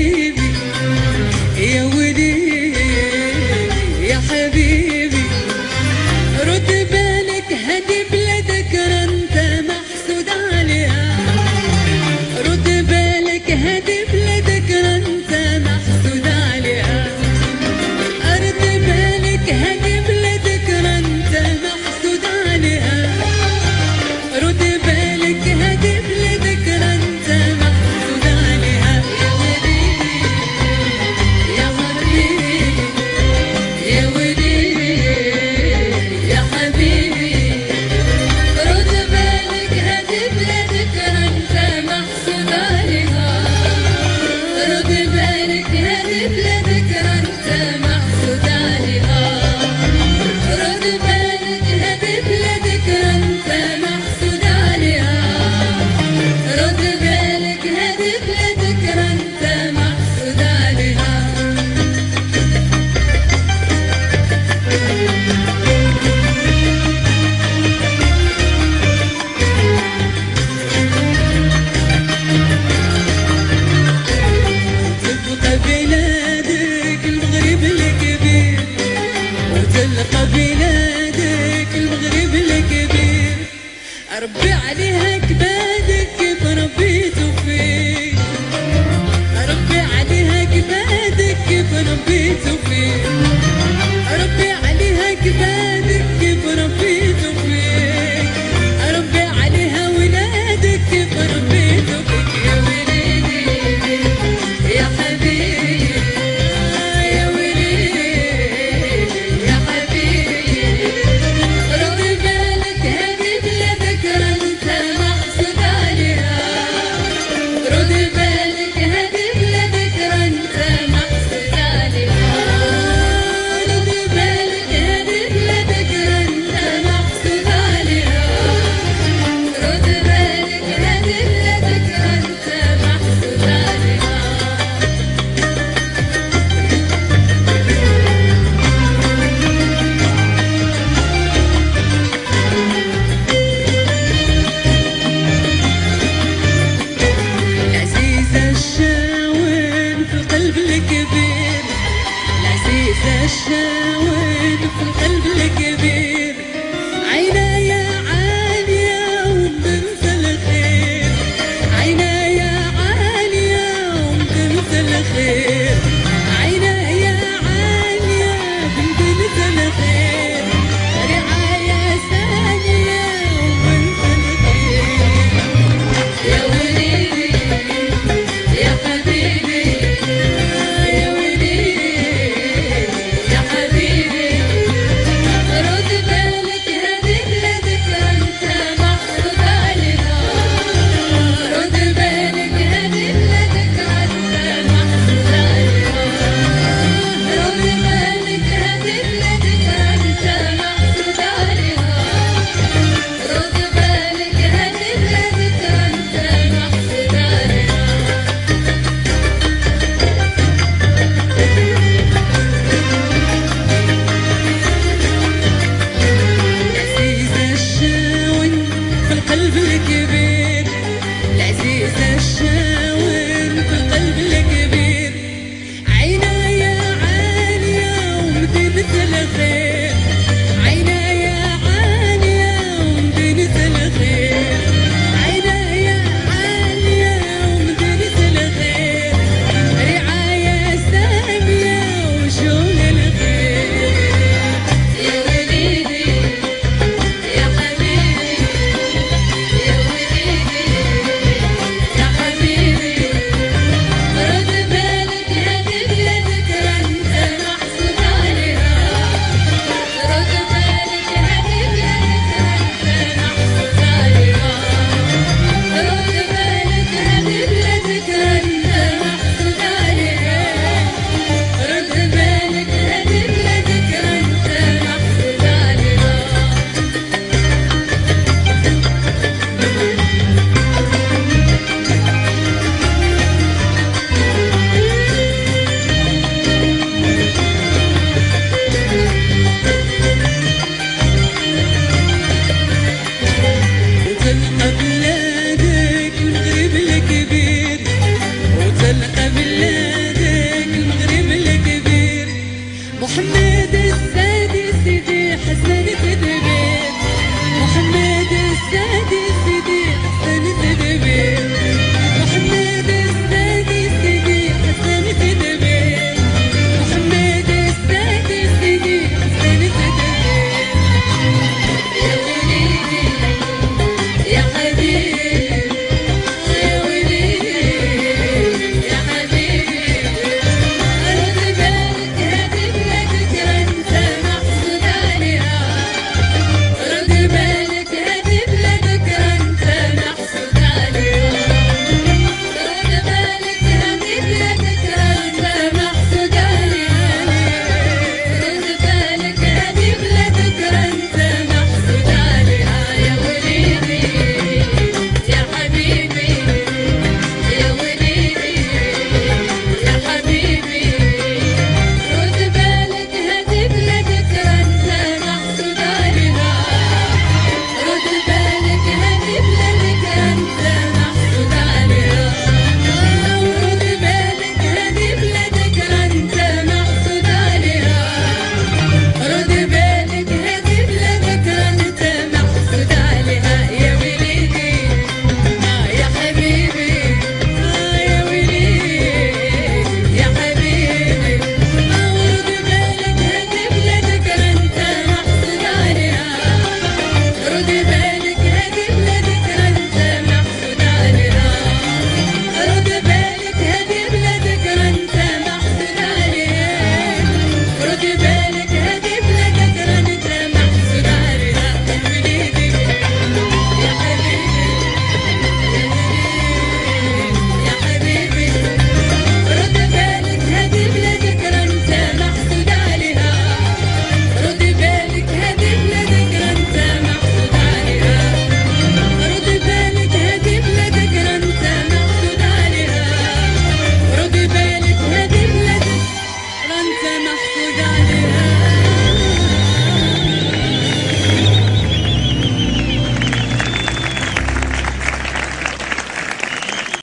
حبيبي يا وليدي يا حبيبي، رد بالك هدي بلادك انت محسود عليها، رد بالك هدي بلادك انت محسود عليها، رد بالك هدي بلادك انت محسود عليها، رد بالك هدي بلادك انت محسود عليها، يا وليدي يا وليدي يا حبيبي، رد بالك هدي بلادك انت محسود عليها، رد بالك هدي بلادك انت محسود عليها، رد بالك هدي بلادك انت محسود عليها، رد بالك هدي بلادك انت محسود عليها. تبقى بلادك المغرب الكبير، وتلقى بلادك المغرب الكبير، ربي عليها كبادك كيف ربيتو فيك، ربي عليها كبادك كيف ربيتو فيك، ربي عليها كبادك كيف ربيتو فيك، ربي عليها ولادك كيف ربيتو فيك، يا وليدي يا حبيبي يا وليدي يا حبيبي، رد بالك هدي بلادك انت محسود عليها، رد بالك هدي بلادك انت محسود عليها، رد بالك هدي بلادك انت محسود عليها، رد بالك هدي بلادك انت محسود عليها. العزيزة الشاون في القلب الكبير، العزيزة الشاون في القلب الكبير، عينايا عالية وبنت الخير، عينايا عالية وبنت الخير، عينايا عالية بنت الخير، رعاية ثانية وبنت الخير، يا وليدي يا حبيبي يا وليدي يا حبيبي، رد بالك هدي بلادك انت محسود عليها، رد بالك هدي بلادك انت محسود عليها. محفوظ عليك.